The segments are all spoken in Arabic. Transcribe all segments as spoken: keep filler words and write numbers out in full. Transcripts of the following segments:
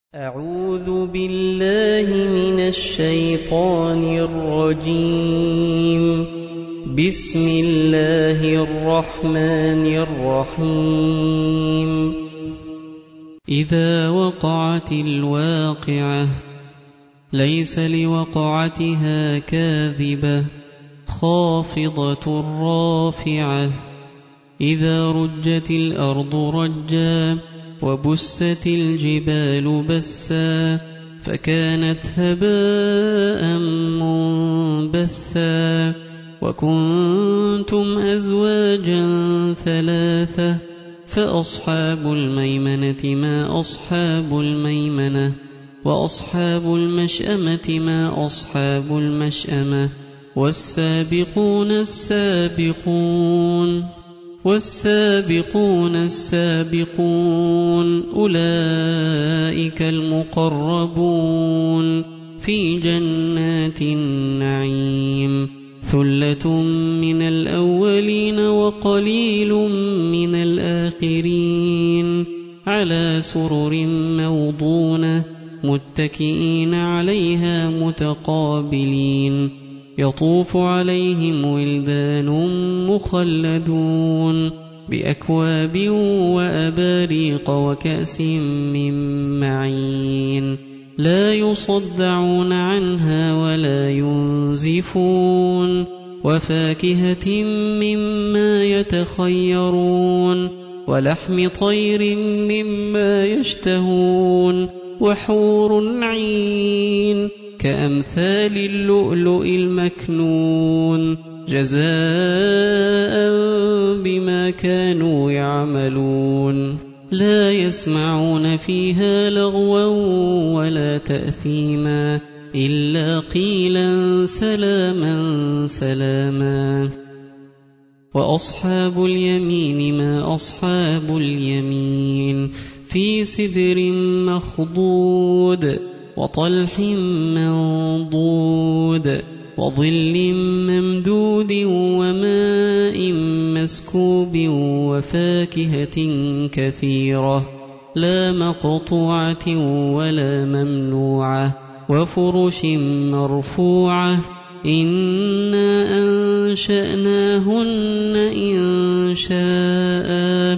أعوذ بالله من الشيطان الرجيم. بسم الله الرحمن الرحيم. إذا وقعت الواقعة ليس لوقعتها كاذبة خافضة رافعة. إذا رجت الأرض رجا وبست الجبال بسا فكانت هباء منبثا. وكنتم أزواجا ثلاثة فأصحاب الميمنة ما أصحاب الميمنة وأصحاب المشأمة ما أصحاب المشأمة. والسابقون السابقون والسابقون السابقون أولئك المقربون في جنات النعيم. ثلة من الأولين وقليل من الآخرين. على سرر موضونة متكئين عليها متقابلين. يطوف عليهم ولدان مخلدون بأكواب وأباريق وكأس من معين. لا يصدعون عنها ولا ينزفون. وفاكهة مما يتخيرون ولحم طير مما يشتهون. وحور عين كأمثال اللؤلؤ المكنون جزاء بما كانوا يعملون. لا يسمعون فيها لغوا ولا تأثيما إلا قيلا سلاما سلاما. وأصحاب اليمين ما أصحاب اليمين. في سدر مخضود وطلح منضود وظل ممدود وماء مسكوب وفاكهة كثيرة لا مقطوعة ولا ممنوعة وفرش مرفوعة. إنا أنشأناهن إنشاء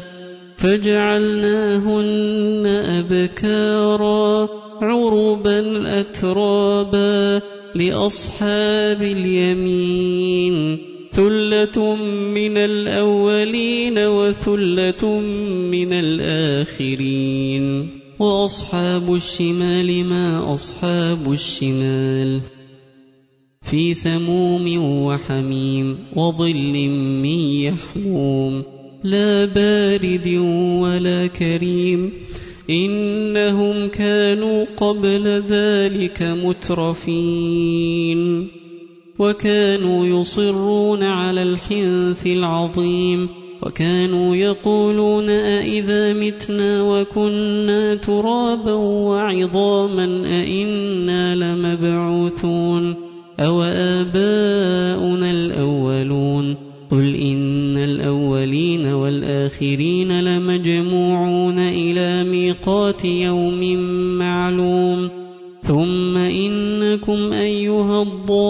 فجعلناهن أبكارا عربا أترابا لأصحاب اليمين. ثلة من الأولين وثلة من الآخرين. وأصحاب الشمال ما أصحاب الشمال. في سموم وحميم وظل من يحموم لا بارد ولا كريم. إنهم كانوا قبل ذلك مترفين وكانوا يصرون على الحنث العظيم. وكانوا يقولون أئذا متنا وكنا ترابا وعظاما أئنا لمبعوثون أو آباؤنا الأولون. قل إن الأولين والآخرين لمجموعون إلى ميقات يوم معلوم. ثم إنكم أيها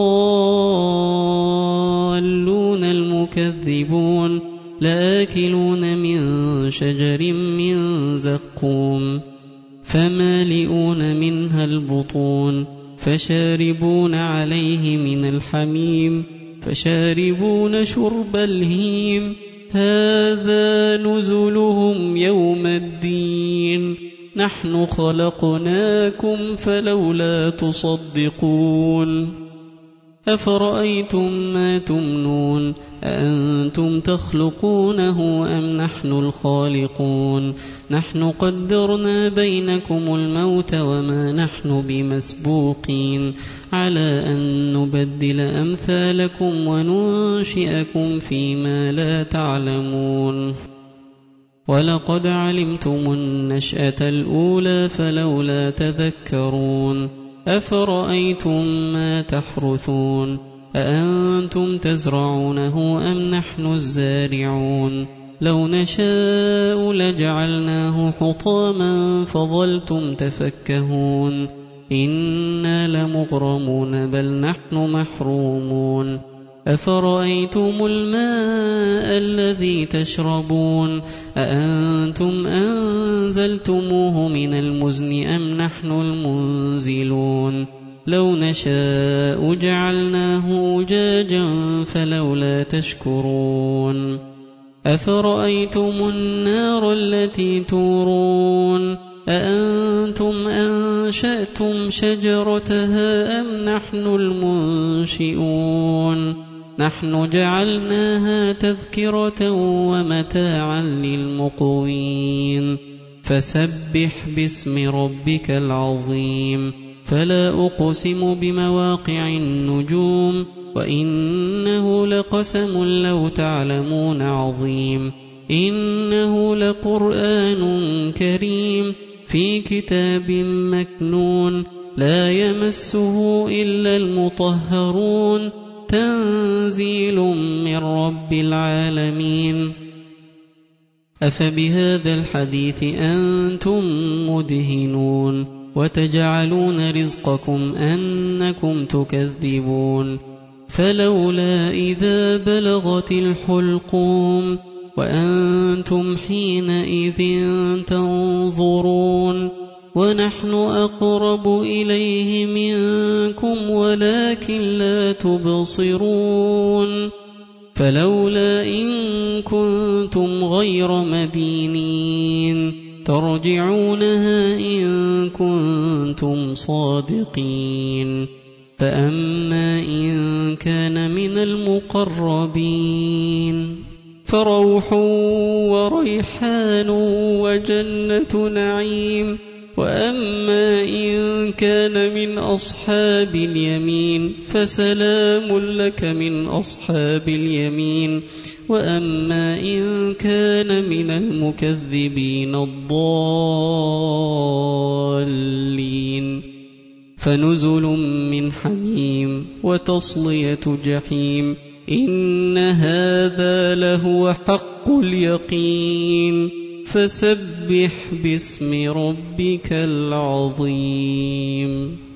الضالون المكذبون لآكلون من شجر من زقوم فمالئون منها البطون فشاربون عليه من الحميم فشاربون شرب الهيم. هذا نزلهم يوم الدين. نحن خلقناكم فلولا تصدقون. أفرأيتم ما تمنون أأنتم تخلقونه أم نحن الخالقون. نحن قدرنا بينكم الموت وما نحن بمسبوقين على أن نبدل أمثالكم وننشئكم فيما لا تعلمون. ولقد علمتم النشأة الأولى فلولا تذكرون. أفرأيتم ما تحرثون أأنتم تزرعونه أم نحن الزارعون. لو نشاء لجعلناه حطاما فظلتم تفكهون إنا لمغرمون بل نحن محرومون أفرأيتم الماء الذي تشربون أأنتم أنزلتموه من المزن أم نحن المنزلون لو نشاء جعلناه أجاجا فلولا تشكرون أفرأيتم النار التي تورون أأنتم أنشأتم شجرتها أم نحن المنشئون نحن جعلناها تذكرة ومتاعا للمقوين فسبح باسم ربك العظيم فلا أقسم بمواقع النجوم وإنه لقسم لو تعلمون عظيم إنه لقرآن كريم في كتاب مكنون لا يمسه إلا المطهرون تنزيل من رب العالمين أفبهذا الحديث أنتم مدهنون وتجعلون رزقكم أنكم تكذبون فلولا إذا بلغت الحلقوم وأنتم حينئذ تنظرون ونحن أقرب إليه منكم ولكن لا تبصرون فلولا إن كنتم غير مدينين ترجعونها إن كنتم صادقين فأما إن كان من المقربين فروح وريحان وجنة نعيم وأما إن كان من أصحاب اليمين فسلام لك من أصحاب اليمين وأما إن كان من المكذبين الضالين فنزل من حميم وتصلية جحيم إن هذا لهو حق اليقين فسبح باسم ربك العظيم.